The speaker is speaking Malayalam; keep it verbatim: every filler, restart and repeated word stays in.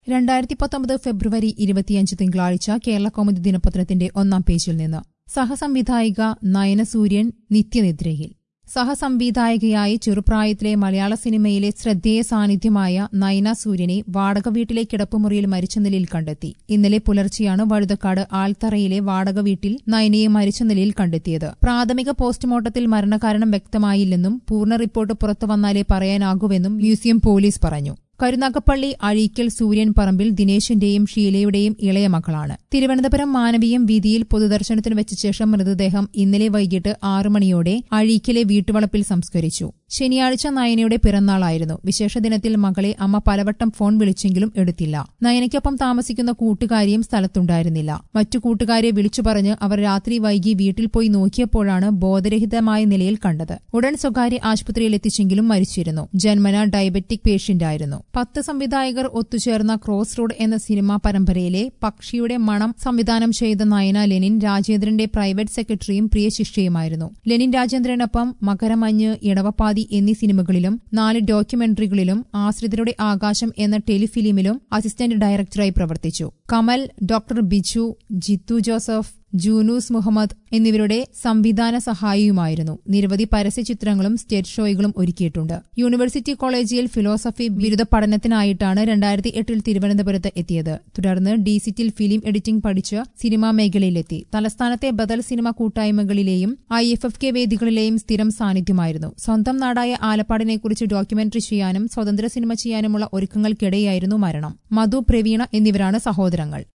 രണ്ടായിരത്തി പത്തൊമ്പത് ഫെബ്രുവരി ഇരുപത്തിയഞ്ച് തിങ്കളാഴ്ച കേരള കൗമുദി ദിനപത്രത്തിന്റെ ഒന്നാം പേജിൽ നിന്ന് സഹസംവിധായിക നയന സൂര്യൻ നിത്യനിദ്രയിൽ. സഹസംവിധായകയായി ചെറുപ്രായത്തിലെ മലയാള സിനിമയിലെ ശ്രദ്ധേയ സാന്നിധ്യമായ നയന സൂര്യനെ വാടക വീട്ടിലെ കിടപ്പുമുറിയിൽ മരിച്ച നിലയിൽ കണ്ടെത്തി. ഇന്നലെ പുലർച്ചെയാണ് വഴുതക്കാട് ആൽത്തറയിലെ വാടക വീട്ടിൽ നയനയെ മരിച്ച നിലയിൽ കണ്ടെത്തിയത്. പ്രാഥമിക പോസ്റ്റ്മോർട്ടത്തിൽ മരണകാരണം വ്യക്തമായില്ലെന്നും പൂർണ്ണ റിപ്പോർട്ട് പുറത്തുവന്നാലേ പറയാനാകൂവെന്നും മ്യൂസിയം പോലീസ് പറഞ്ഞു. കരുനാഗപ്പള്ളി അഴീക്കൽ സൂര്യൻ പറമ്പിൽ ദിനേശിന്റെയും ഷീലയുടെയും ഇളയ മകളാണ്. തിരുവനന്തപുരം മാനവീയം വീതിയിൽ പൊതുദർശനത്തിന് വെച്ച ശേഷം മൃതദേഹം ഇന്നലെ വൈകിട്ട് ആറു മണിയോടെ അഴീക്കലെ വീട്ടുവളപ്പിൽ സംസ്കരിച്ചു. ശനിയാഴ്ച നയനയുടെ പിറന്നാളായിരുന്നു. വിശേഷ ദിനത്തിൽ മകളെ അമ്മ പലവട്ടം ഫോൺ വിളിച്ചെങ്കിലും എടുത്തില്ല. നയനയ്ക്കൊപ്പം താമസിക്കുന്ന കൂട്ടുകാരിയും സ്ഥലത്തുണ്ടായിരുന്നില്ല. മറ്റു കൂട്ടുകാരെ വിളിച്ചു പറഞ്ഞ് അവർ രാത്രി വൈകി വീട്ടിൽ പോയി നോക്കിയപ്പോഴാണ് ബോധരഹിതമായ നിലയിൽ കണ്ടത്. ഉടൻ സ്വകാര്യ ആശുപത്രിയിൽ എത്തിച്ചെങ്കിലും മരിച്ചിരുന്നു. ജന്മന ഡയബറ്റിക് പേഷ്യന്റായിരുന്നു. പത്ത് സംവിധായകർ ഒത്തുചേർന്ന ക്രോസ് റോഡ് എന്ന സിനിമാ പരമ്പരയിലെ പക്ഷിയുടെ മണം സംവിധാനം ചെയ്ത നയന ലെനിൻ രാജേന്ദ്രന്റെ പ്രൈവറ്റ് സെക്രട്ടറിയും പ്രിയ ശിഷ്യയുമായിരുന്നു. ലെനിൻ രാജേന്ദ്രനൊപ്പം മകരമഞ്ഞ്, ഇടവപ്പാതി എന്നീ സിനിമകളിലും നാല് ഡോക്യുമെന്ററികളിലും ആശ്രിതരുടെ ആകാശം എന്ന ടെലിഫിലിമിലും അസിസ്റ്റന്റ് ഡയറക്ടറായി പ്രവർത്തിച്ചു. കമൽ, ഡോക്ടർ ബിജു, ജിത്തു ജോസഫ്, ജൂനൂസ് മുഹമ്മദ് എന്നിവരുടെ സംവിധാന സഹായിയുമായിരുന്നു. നിരവധി പരസ്യചിത്രങ്ങളും സ്റ്റേജ് ഷോകളും ഒരുക്കിയിട്ടുണ്ട്. യൂണിവേഴ്സിറ്റി കോളേജിൽ ഫിലോസഫി ബിരുദ പഠനത്തിനായിട്ടാണ് രണ്ടായിരത്തി എട്ടിൽ തിരുവനന്തപുരത്ത് എത്തിയത്. തുടർന്ന് ഡിസിറ്റിൽ ഫിലിം എഡിറ്റിംഗ് പഠിച്ച് സിനിമാ മേഖലയിലെത്തി. തലസ്ഥാനത്തെ ബദൽ സിനിമ കൂട്ടായ്മകളിലെയും ഐ എഫ് എഫ് കെ വേദികളിലെയും സ്ഥിരം സാന്നിധ്യമായിരുന്നു. സ്വന്തം നാടായ ആലപ്പാടിനെക്കുറിച്ച് ഡോക്യുമെന്ററി ചെയ്യാനും സ്വതന്ത്ര സിനിമ ചെയ്യാനുമുള്ള ഒരുക്കങ്ങൾക്കിടെയായിരുന്നു മരണം. മധു, പ്രവീണ എന്നിവരാണ് സഹോദരങ്ങൾ.